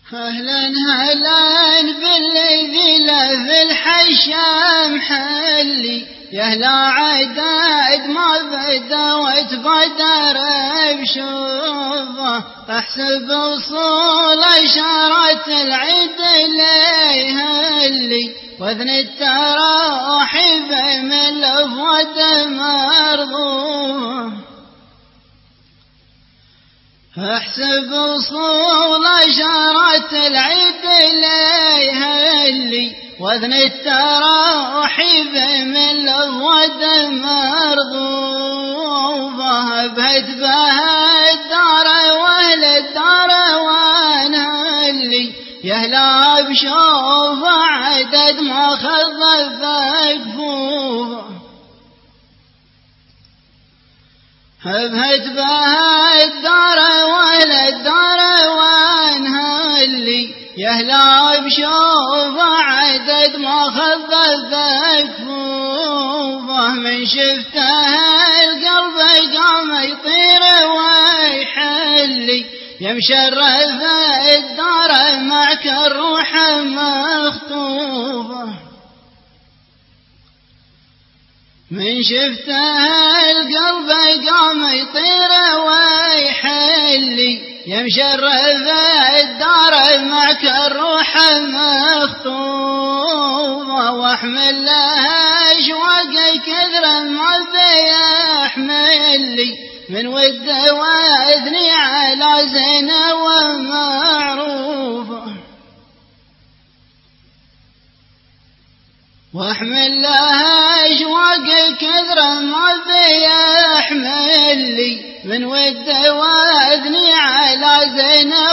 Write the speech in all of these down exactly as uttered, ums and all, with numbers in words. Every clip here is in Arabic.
أهلا هلا بالذي له في الحشام حلي، يا هلا عداد ما بدا وتبدر بشوفه، احسب وصول اشارة العيد ليه اللي واذن التراحيب من لفظة مرضوه، احسب وصول اشارة العيد ليه اللي واذن التراحيب من لفظة مرضوه، بهت بها الدار واهل الدار وانا اللي يهلا بشوف عدد ما خذف كفوفه، بهت بها الدار واهل الدار وانها اللي يهلا بشوف عدد ما خذف كفوفه، من شفته القلب قام يطير ويحلي، يمشرف الدار معك الروح مخطوفه، من شفته القلب قام يطير ويحلي، يمشرف الدار معك الروح مخطوفه، واحمل لها اشواق كثر ما بيحمل لي من ود واذني على زينة ومعروفه، واحمل لها اشواق كثر ما بيحمل لي من ود واذني على زينة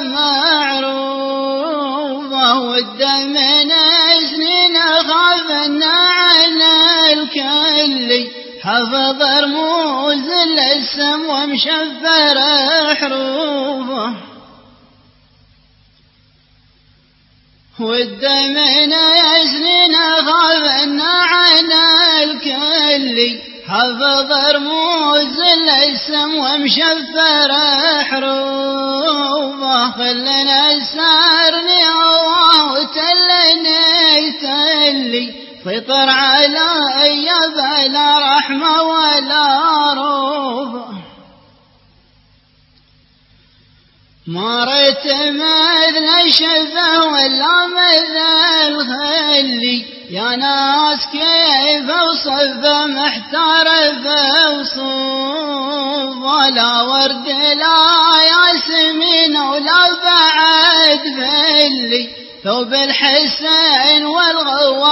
ومعروفه، ود من سنين خافنا على الكل حفظ رموز الاسم ومشفر حروفه، ود من سنين خافنا على الكل حفظ رموز الاسم ومشفر حروفه، خلنا سارني الله وتلني تلي فطر علي بلا رحمة ولا روفه، ما ريت مثل شفه ولا مثل خلي، يا ناس كيف اوصفه محتار بوصوفه، لا ورد لا ياسمين ولا بعد فلي ثوب الحسين والغوى